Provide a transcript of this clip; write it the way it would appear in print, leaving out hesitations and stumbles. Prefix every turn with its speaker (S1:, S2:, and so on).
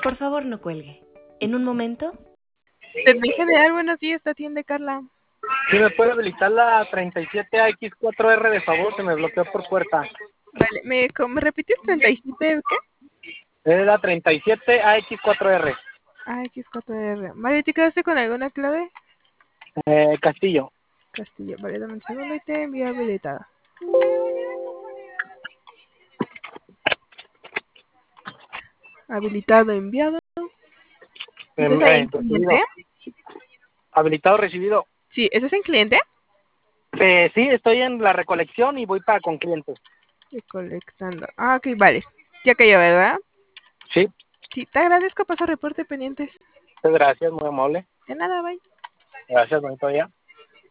S1: Por favor, no cuelgue. En un momento.
S2: Servicio general, buenos días, te atiende Carla.
S3: ¿Sí me puede habilitar la 37AX4R de favor? Se me bloqueó por puerta.
S2: Vale, ¿me repites 37 qué?
S3: Es la 37AX4R.
S2: AX4R. Vale, ¿te quedaste con alguna clave?
S3: Castillo.
S2: Castillo, vale, dame un segundo y te envío habilitada. Habilitado, enviado. ¿Estás ahí en cliente?
S3: Habilitado, recibido.
S2: Sí, ¿estás en cliente?
S3: Sí, estoy en la recolección y voy para con clientes.
S2: Recolectando. Ah, ok, vale. Ya cayó, ¿verdad?
S3: Sí.
S2: Sí, te agradezco, paso reporte pendientes.
S3: Muchas gracias, muy amable.
S2: De nada, bye.
S3: Gracias, bonito día.